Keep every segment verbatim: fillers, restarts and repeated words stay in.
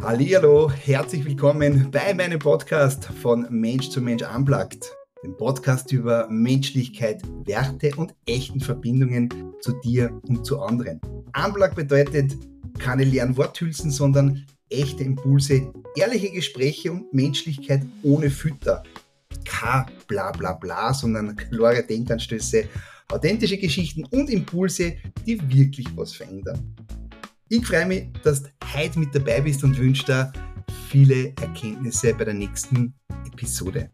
Hallihallo, herzlich willkommen bei meinem Podcast von Mensch zu Mensch Unplugged, dem Podcast über Menschlichkeit, Werte und echten Verbindungen zu dir und zu anderen. Unplugged bedeutet keine leeren Worthülsen, sondern echte Impulse, ehrliche Gespräche und Menschlichkeit ohne Fütter. Kein bla bla bla, sondern klare Denkanstöße, authentische Geschichten und Impulse, die wirklich was verändern. Ich freue mich, dass du heute mit dabei bist und wünsche dir viele Erkenntnisse bei der nächsten Episode.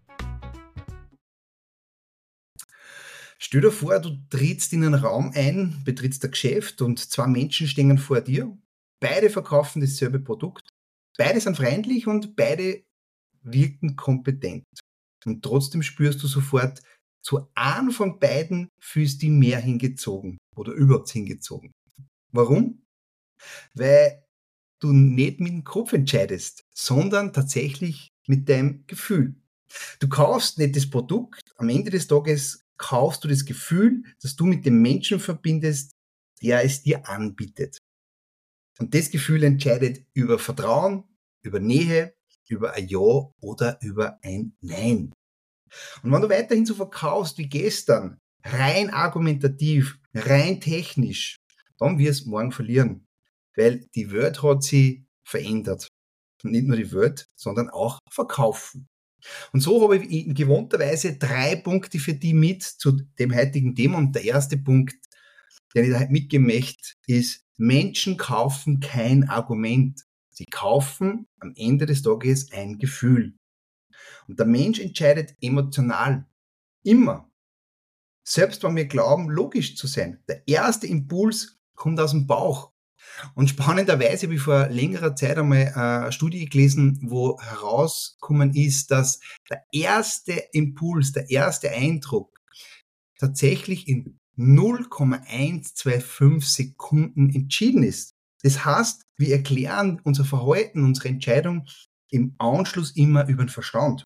Stell dir vor, du trittst in einen Raum ein, betrittst ein Geschäft und zwei Menschen stehen vor dir. Beide verkaufen dasselbe Produkt, beide sind freundlich und beide wirken kompetent. Und trotzdem spürst du sofort, zu einem von beiden fühlst du dich mehr hingezogen oder überhaupt hingezogen. Warum? Weil du nicht mit dem Kopf entscheidest, sondern tatsächlich mit deinem Gefühl. Du kaufst nicht das Produkt, am Ende des Tages kaufst du das Gefühl, das du mit dem Menschen verbindest, der es dir anbietet. Und das Gefühl entscheidet über Vertrauen, über Nähe, über ein Ja oder über ein Nein. Und wenn du weiterhin so verkaufst wie gestern, rein argumentativ, rein technisch, dann wirst du morgen verlieren. Weil die Welt hat sich verändert. Und nicht nur die Welt, sondern auch Verkaufen. Und so habe ich in gewohnter Weise drei Punkte für die mit zu dem heutigen Thema. Und der erste Punkt, den ich da heute mitgeben möchte, ist, Menschen kaufen kein Argument. Sie kaufen am Ende des Tages ein Gefühl. Und der Mensch entscheidet emotional. Immer. Selbst wenn wir glauben, logisch zu sein. Der erste Impuls kommt aus dem Bauch. Und spannenderweise habe ich vor längerer Zeit einmal eine Studie gelesen, wo herausgekommen ist, dass der erste Impuls, der erste Eindruck tatsächlich in null Komma hundertfünfundzwanzig Sekunden entschieden ist. Das heißt, wir erklären unser Verhalten, unsere Entscheidung im Anschluss immer über den Verstand.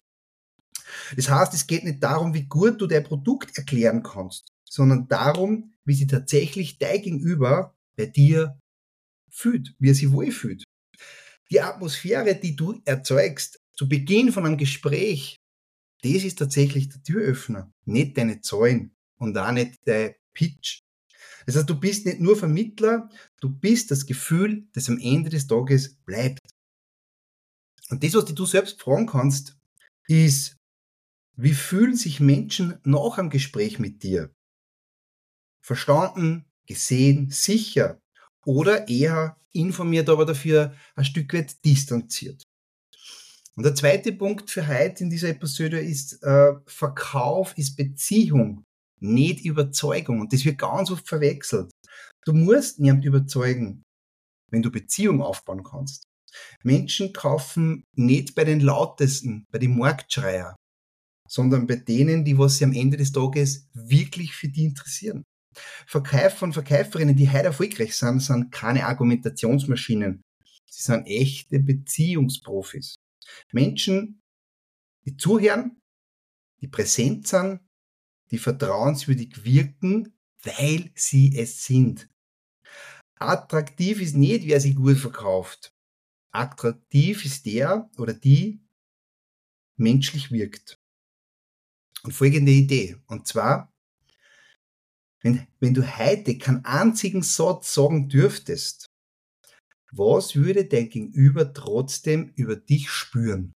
Das heißt, es geht nicht darum, wie gut du dein Produkt erklären kannst, sondern darum, wie sich tatsächlich dein Gegenüber bei dir fühlt, wie er sich wohlfühlt. Die Atmosphäre, die du erzeugst zu Beginn von einem Gespräch, das ist tatsächlich der Türöffner, nicht deine Zahlen und auch nicht dein Pitch. Das heißt, du bist nicht nur Vermittler, du bist das Gefühl, das am Ende des Tages bleibt. Und das, was du selbst fragen kannst, ist, wie fühlen sich Menschen nach einem Gespräch mit dir? Verstanden, gesehen, sicher oder eher informiert, aber dafür ein Stück weit distanziert. Und der zweite Punkt für heute in dieser Episode ist, äh, Verkauf ist Beziehung, nicht Überzeugung. Und das wird ganz oft verwechselt. Du musst niemand überzeugen, wenn du Beziehung aufbauen kannst. Menschen kaufen nicht bei den Lautesten, bei den Marktschreier, sondern bei denen, die was sie am Ende des Tages wirklich für die interessieren. Verkäufer und Verkäuferinnen, die heute erfolgreich sind, sind keine Argumentationsmaschinen. Sie sind echte Beziehungsprofis. Menschen, die zuhören, die präsent sind, die vertrauenswürdig wirken, weil sie es sind. Attraktiv ist nicht, wer sich gut verkauft. Attraktiv ist der oder die menschlich wirkt. Und folgende Idee. Und zwar, Wenn, wenn du heute keinen einzigen Satz sagen dürftest, was würde dein Gegenüber trotzdem über dich spüren?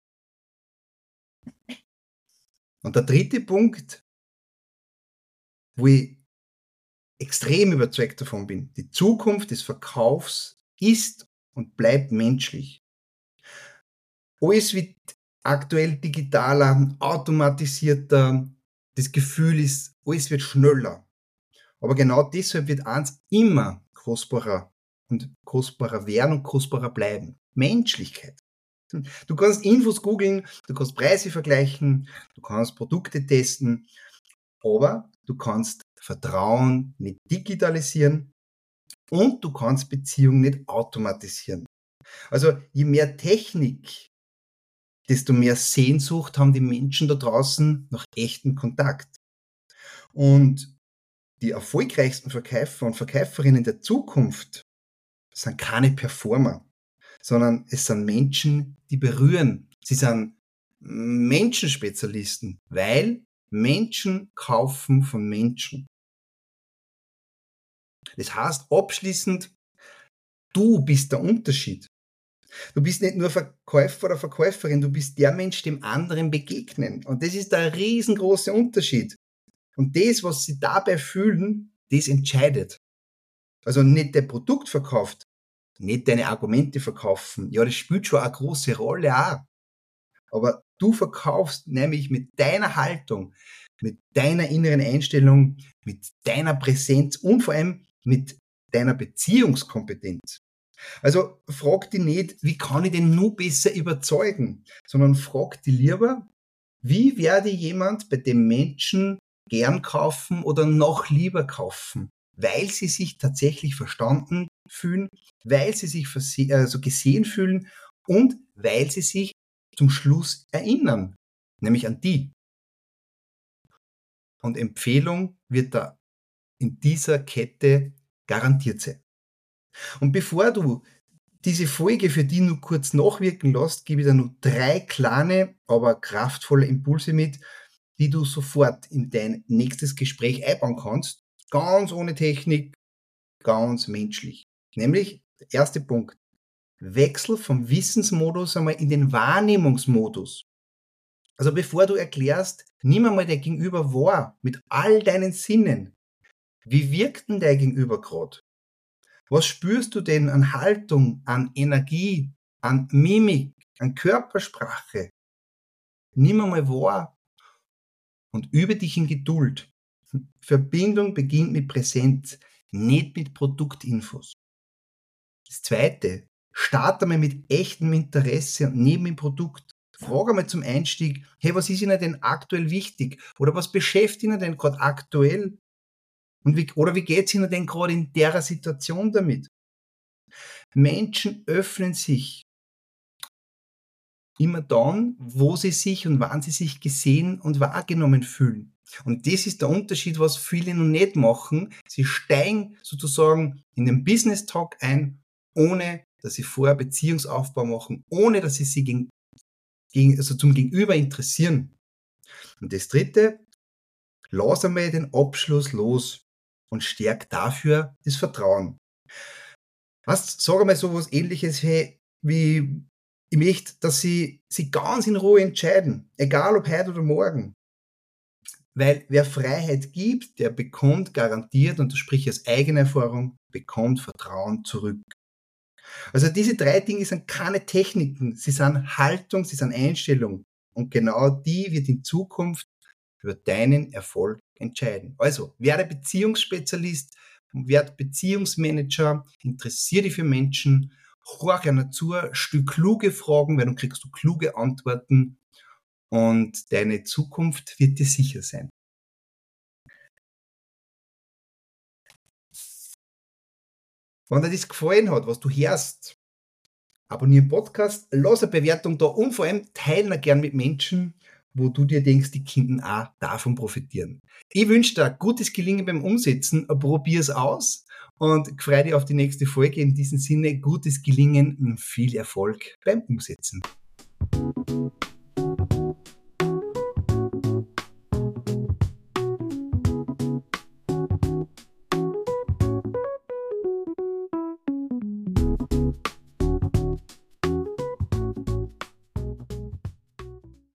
Und der dritte Punkt, wo ich extrem überzeugt davon bin, die Zukunft des Verkaufs ist und bleibt menschlich. Alles wird aktuell digitaler, automatisierter, das Gefühl ist, alles wird schneller. Aber genau deshalb wird eins immer kostbarer und kostbarer werden und kostbarer bleiben. Menschlichkeit. Du kannst Infos googeln, du kannst Preise vergleichen, du kannst Produkte testen, aber du kannst Vertrauen nicht digitalisieren und du kannst Beziehungen nicht automatisieren. Also je mehr Technik, desto mehr Sehnsucht haben die Menschen da draußen nach echtem Kontakt. Und die erfolgreichsten Verkäufer und Verkäuferinnen der Zukunft sind keine Performer, sondern es sind Menschen, die berühren. Sie sind Menschenspezialisten, weil Menschen kaufen von Menschen. Das heißt abschließend, du bist der Unterschied. Du bist nicht nur Verkäufer oder Verkäuferin, du bist der Mensch, dem anderen begegnen. Und das ist der riesengroße Unterschied. Und das, was sie dabei fühlen, das entscheidet. Also nicht dein Produkt verkauft, nicht deine Argumente verkaufen. Ja, das spielt schon eine große Rolle auch. Aber du verkaufst nämlich mit deiner Haltung, mit deiner inneren Einstellung, mit deiner Präsenz und vor allem mit deiner Beziehungskompetenz. Also frag dich nicht, wie kann ich den nur besser überzeugen, sondern frag dich lieber, wie werde jemand bei dem Menschen gern kaufen oder noch lieber kaufen, weil sie sich tatsächlich verstanden fühlen, weil sie sich also gesehen fühlen und weil sie sich zum Schluss erinnern, nämlich an die. Und Empfehlung wird da in dieser Kette garantiert sein. Und bevor du diese Folge für die nur kurz nachwirken lässt, gebe ich dir nur drei kleine, aber kraftvolle Impulse mit, die du sofort in dein nächstes Gespräch einbauen kannst. Ganz ohne Technik, ganz menschlich. Nämlich der erste Punkt. Wechsel vom Wissensmodus einmal in den Wahrnehmungsmodus. Also bevor du erklärst, nimm einmal dein Gegenüber wahr mit all deinen Sinnen. Wie wirkt denn dein Gegenüber gerade? Was spürst du denn an Haltung, an Energie, an Mimik, an Körpersprache? Nimm einmal wahr und übe dich in Geduld. Verbindung beginnt mit Präsenz, nicht mit Produktinfos. Das Zweite, starte einmal mit echtem Interesse und neben dem Produkt. Frag einmal zum Einstieg, hey, was ist Ihnen denn aktuell wichtig? Oder was beschäftigt Ihnen denn gerade aktuell? Und wie, oder wie geht es Ihnen denn gerade in der Situation damit? Menschen öffnen sich immer dann, wo sie sich und wann sie sich gesehen und wahrgenommen fühlen. Und das ist der Unterschied, was viele noch nicht machen. Sie steigen sozusagen in den Business Talk ein, ohne dass sie vorher Beziehungsaufbau machen, ohne dass sie sich gegen, gegen, also zum Gegenüber interessieren. Und das Dritte, lass einmal den Abschluss los und stärk dafür das Vertrauen. Weißt, sag einmal so was Ähnliches, hey, wie ich möchte, dass sie sich ganz in Ruhe entscheiden, egal ob heute oder morgen. Weil wer Freiheit gibt, der bekommt garantiert, und das spreche ich aus eigener Erfahrung, bekommt Vertrauen zurück. Also diese drei Dinge sind keine Techniken, sie sind Haltung, sie sind Einstellung. Und genau die wird in Zukunft über deinen Erfolg entscheiden. Also, werde Beziehungsspezialist, werde Beziehungsmanager, interessiere dich für Menschen, horch einer zu, stell kluge Fragen, weil dann kriegst du kluge Antworten und deine Zukunft wird dir sicher sein. Wenn dir das gefallen hat, was du hörst, abonniere den Podcast, lass eine Bewertung da und vor allem teile ihn gern mit Menschen, wo du dir denkst, die könnten auch davon profitieren. Ich wünsche dir gutes Gelingen beim Umsetzen, probier es aus und freue dich auf die nächste Folge. In diesem Sinne, gutes Gelingen und viel Erfolg beim Umsetzen.